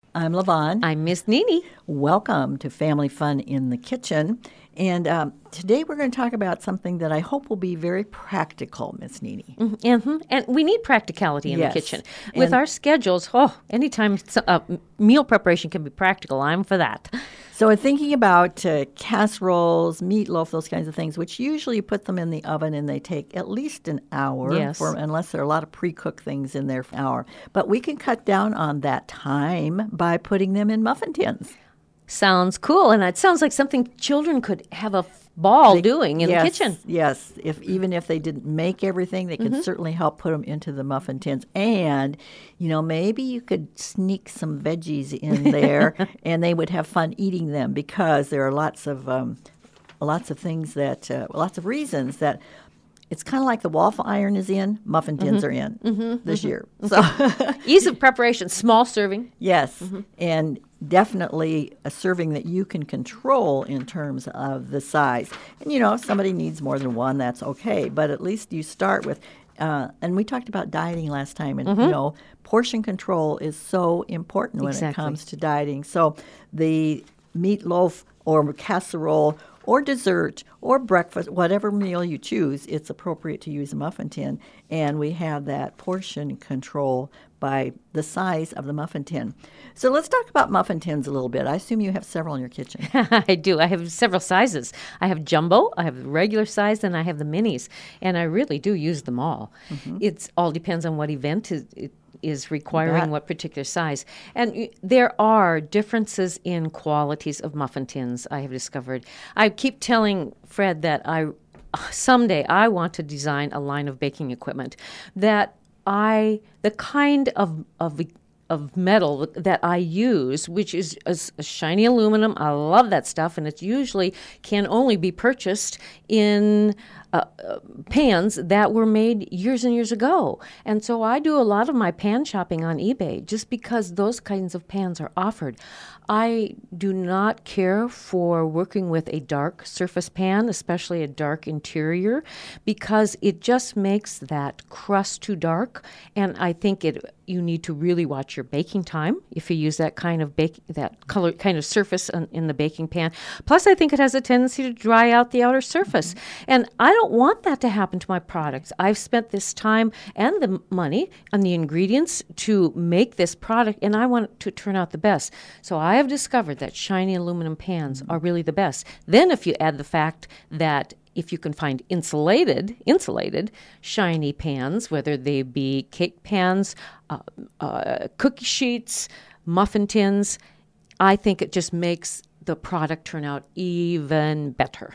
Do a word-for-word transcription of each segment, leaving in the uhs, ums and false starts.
I'm Levon. I'm Miss Nini. Welcome to Family Fun in the Kitchen. And um, today we're going to talk about something that I hope will be very practical, Miss Nini. Mm-hmm. And we need practicality in Yes. the kitchen. With And- our schedules, oh, anytime so- uh, meal preparation can be practical, I'm for that. So, in thinking about uh, casseroles, meatloaf, those kinds of things, which usually you put them in the oven and they take at least an hour, Yes. for, unless there are a lot of pre-cooked things in there for an hour. But we can cut down on that time by putting them in muffin tins. Sounds cool, and it sounds like something children could have a f- ball They- doing in yes, the kitchen. Yes, if even if they didn't make everything, they can certainly help put them into the muffin tins. And you know, maybe you could sneak some veggies in there, and they would have fun eating them because there are lots of um, lots of things that uh, lots of reasons that. It's kind of like the waffle iron is in, muffin tins are in this year. So, Ease of preparation, small serving. yes, and definitely a serving that you can control in terms of the size. And, you know, if somebody needs more than one, that's okay. But at least you start with, uh, and we talked about dieting last time, and, you know, portion control is so important when it Exactly. comes to dieting. So the meatloaf or casserole or dessert or breakfast, whatever meal you choose, it's appropriate to use a muffin tin. And we have that portion control by the size of the muffin tin. So let's talk about muffin tins a little bit. I assume you have several in your kitchen. I do. I have several sizes. I have jumbo, I have the regular size, and I have the minis. And I really do use them all. It's all depends on what event is, it is requiring Bet. what particular size. And y- there are differences in qualities of muffin tins, I have discovered. I keep telling Fred that I someday I want to design a line of baking equipment that I the kind of of of metal that I use, which is a, s- a shiny aluminum. I love that stuff, and it usually can only be purchased in uh, uh, pans that were made years and years ago. And so I do a lot of my pan shopping on eBay just because those kinds of pans are offered. I do not care for working with a dark surface pan, especially a dark interior, because it just makes that crust too dark. And I think it you need to really watch your baking time if you use that kind of bake that color kind of surface in, in the baking pan. Plus, I think it has a tendency to dry out the outer surface, and I don't want that to happen to my products. I've spent this time and the money on the ingredients to make this product, and I want it to turn out the best. So I have discovered that shiny aluminum pans are really the best. Then, if you add the fact that if you can find insulated, insulated, shiny pans, whether they be cake pans, uh, uh, cookie sheets, muffin tins, I think it just makes the product turn out even better.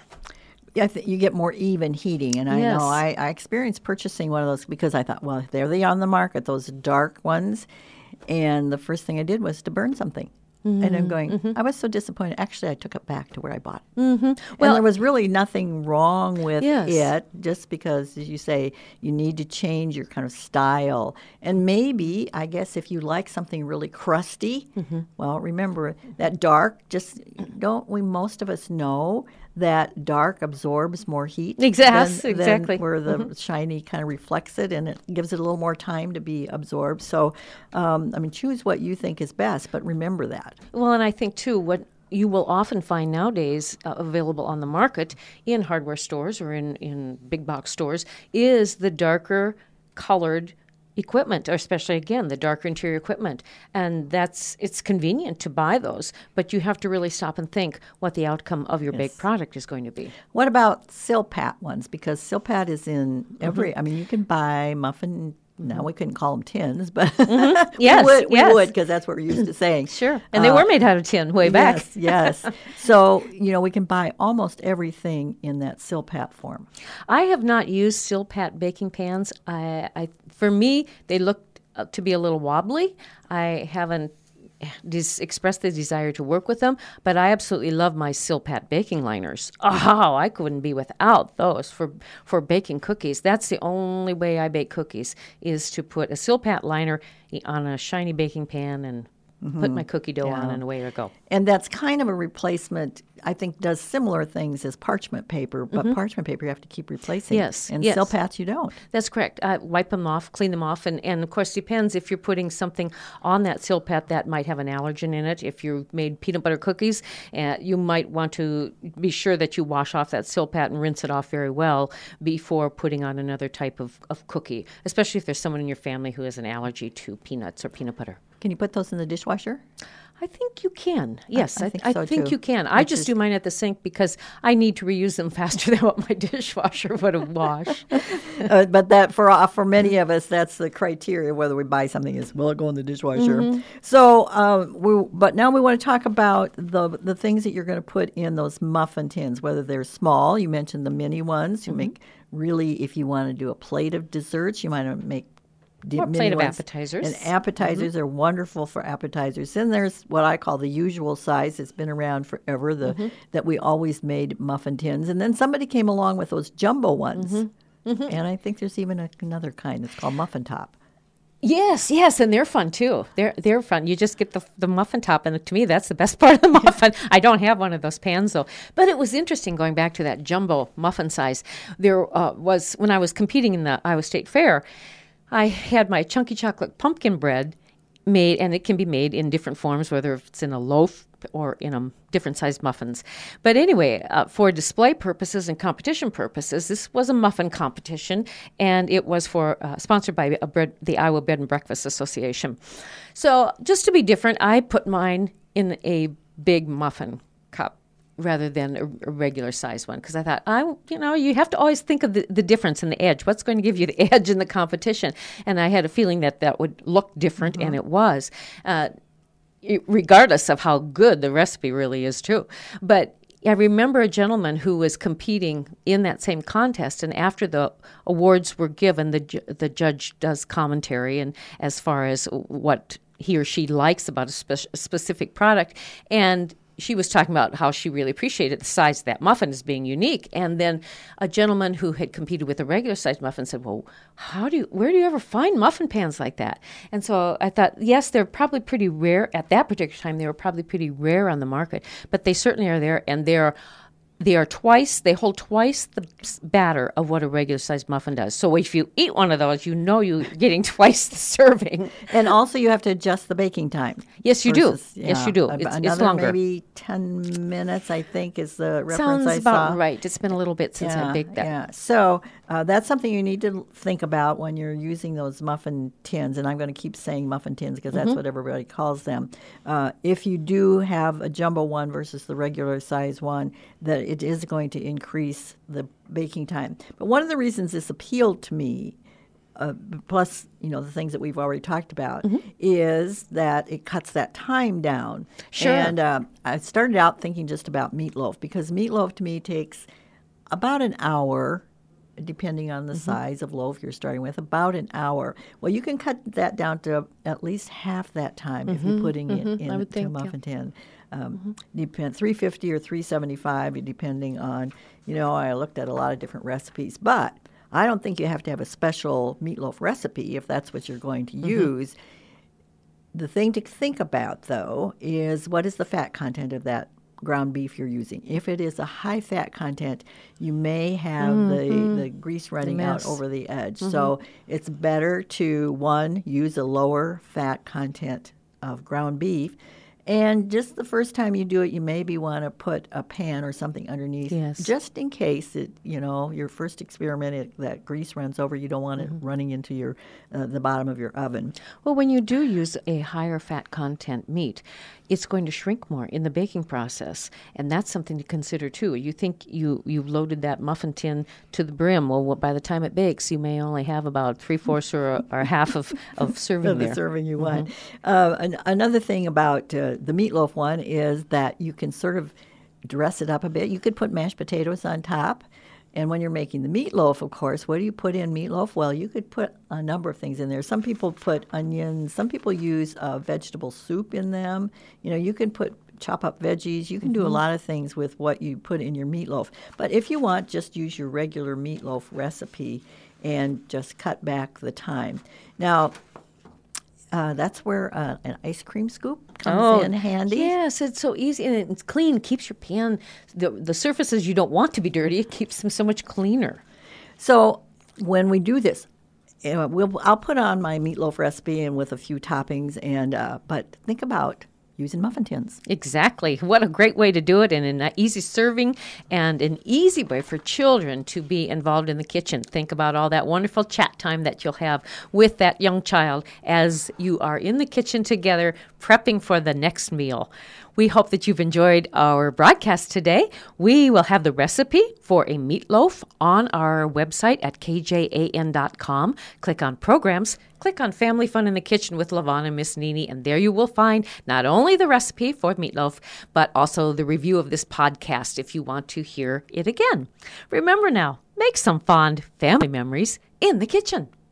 I think you get more even heating, and I Yes. know I, I experienced purchasing one of those because I thought, well, there they are on the market, those dark ones, and the first thing I did was to burn something. And I'm going, I was so disappointed. Actually, I took it back to where I bought it. Mm-hmm. Well- and there was really nothing wrong with Yes. it, just because, as you say, you need to change your kind of style. And maybe, I guess, if you like something really crusty, well, remember that dark, just don't we, most of us know that dark absorbs more heat Exact- than, exactly. than where the shiny kind of reflects it, and it gives it a little more time to be absorbed. So, um, I mean, choose what you think is best, but remember that. Well, and I think, too, what you will often find nowadays uh, available on the market in hardware stores or in, in big box stores is the darker colored equipment, or especially, again, the darker interior equipment. And that's it's convenient to buy those, but you have to really stop and think what the outcome of your baked product is going to be. What about Silpat ones? Because Silpat is in every, I mean, you can buy muffin. Now we couldn't call them tins, but Yes, we would, we yes. would, because that's what we're used to saying. Sure. And they Uh, were made out of tin way back. Yes, yes. So, you know, we can buy almost everything in that Silpat form. I have not used Silpat baking pans. I, I, for me, they look uh, to be a little wobbly. I haven't des- expressed the desire to work with them, but I absolutely love my Silpat baking liners. Oh, I couldn't be without those for for baking cookies. That's the only way I bake cookies is to put a Silpat liner on a shiny baking pan and put my cookie dough on, Yeah. and away I go. And that's kind of a replacement, I think, does similar things as parchment paper, but parchment paper you have to keep replacing. Yes, And yes. Silpats you don't. That's correct. Uh, wipe them off, clean them off, and, and of course depends if you're putting something on that Silpat that might have an allergen in it. If you made peanut butter cookies, uh, you might want to be sure that you wash off that Silpat and rinse it off very well before putting on another type of, of cookie, especially if there's someone in your family who has an allergy to peanuts or peanut butter. Can you put those in the dishwasher? I think you can. Yes, I I, think I so, think too. you can. I Which just is- do mine at the sink because I need to reuse them faster than what my dishwasher would have washed. uh, but that for uh, for many of us, that's the criteria whether we buy something is will it go in the dishwasher. Mm-hmm. So, um, we but now we want to talk about the the things that you're going to put in those muffin tins, whether they're small. You mentioned the mini ones. You Mm-hmm. make really if you want to do a plate of desserts, you might make. di- Or a mini plate of ones. appetizers. And appetizers are wonderful for appetizers. Then there's what I call the usual size. It's been around forever. The that we always made muffin tins, and then somebody came along with those jumbo ones. And I think there's even a, another kind. It's called muffin top. Yes, yes, and they're fun too. They're they're fun. You just get the the muffin top, and to me, that's the best part of the muffin. I don't have one of those pans though, but it was interesting going back to that jumbo muffin size. There uh, was when I was competing in the Iowa State Fair, I had my chunky chocolate pumpkin bread made, and it can be made in different forms, whether it's in a loaf or in a different sized muffins. But anyway, uh, for display purposes and competition purposes, this was a muffin competition, and it was for uh, sponsored by a bread, the Iowa Bed and Breakfast Association. So just to be different, I put mine in a big muffin cup rather than a, a regular size one, because I thought, I, you know, you have to always think of the, the difference in the edge. What's going to give you the edge in the competition? And I had a feeling that that would look different, and it was. Uh, regardless of how good the recipe really is too. But I remember a gentleman who was competing in that same contest, and after the awards were given, the ju- the judge does commentary and as far as what he or she likes about a, spe- a specific product, and she was talking about how she really appreciated the size of that muffin as being unique. And then a gentleman who had competed with a regular sized muffin said, well, how do you, where do you ever find muffin pans like that? And so I thought, yes, they're probably pretty rare. At that particular time, they were probably pretty rare on the market, but they certainly are there. And they're They are twice, they hold twice the s- batter of what a regular sized muffin does. So if you eat one of those, you know you're getting twice the serving. And also you have to adjust the baking time. Yes, you do. versus- Yes, yeah, you do. ab- It's- it's another longer. maybe ten minutes, I think, is the reference Sounds I about saw. right. It's been a little bit since I baked that. Yeah. So uh, that's something you need to think about when you're using those muffin tins. And I'm going to keep saying muffin tins because Mm-hmm. that's what everybody calls them. Uh, if you do have a jumbo one versus the regular size one, that it is going to increase the baking time. But one of the reasons this appealed to me, uh, plus you know the things that we've already talked about, Mm-hmm. is that it cuts that time down. Sure. And uh, I started out thinking just about meatloaf because meatloaf to me takes about an hour, depending on the Mm-hmm. size of loaf you're starting with, about an hour. Well, you can cut that down to at least half that time if you're putting it Mm-hmm. I would into a think, yeah. muffin tin. Um, depend three fifty or three seventy-five, depending on. You know, I looked at a lot of different recipes, but I don't think you have to have a special meatloaf recipe if that's what you're going to Mm-hmm. use. The thing to think about, though, is what is the fat content of that ground beef you're using. If it is a high fat content, you may have the, the grease running out mess. over the edge. So it's better to, one, use a lower fat content of ground beef. And just the first time you do it, you maybe want to put a pan or something underneath, Yes. just in case it, you know, your first experiment, it, that grease runs over. You don't want it running into your uh, the bottom of your oven. Well, when you do use a higher fat content meat, it's going to shrink more in the baking process, and that's something to consider too. You think you you've loaded that muffin tin to the brim. Well, by the time it bakes, you may only have about three fourths or, or half of, of serving Of the there. serving you want. Uh, an, another thing about uh, the meatloaf one is that you can sort of dress it up a bit. You could put mashed potatoes on top. And when you're making the meatloaf, of course, what do you put in meatloaf? Well, you could put a number of things in there. Some people put onions. Some people use uh, vegetable soup in them. You know, you can put chop up veggies. You can do a lot of things with what you put in your meatloaf. But if you want, just use your regular meatloaf recipe and just cut back the time. Now, uh, that's where uh, an ice cream scoop comes in handy. Yes, it's so easy and it's clean. Keeps your pan, the, the surfaces you don't want to be dirty, it keeps them so much cleaner. So when we do this, uh, we'll, I'll put on my meatloaf recipe and with a few toppings, and uh, but think about using muffin tins. Exactly. What a great way to do it, and an easy serving and an easy way for children to be involved in the kitchen. Think about all that wonderful chat time that you'll have with that young child as you are in the kitchen together prepping for the next meal. We hope that you've enjoyed our broadcast today. We will have the recipe for a meatloaf on our website at k j a n dot com. Click on Programs. Click on Family Fun in the Kitchen with Levon and Miss Nini, and there you will find not only the recipe for meatloaf, but also the review of this podcast if you want to hear it again. Remember now, make some fond family memories in the kitchen.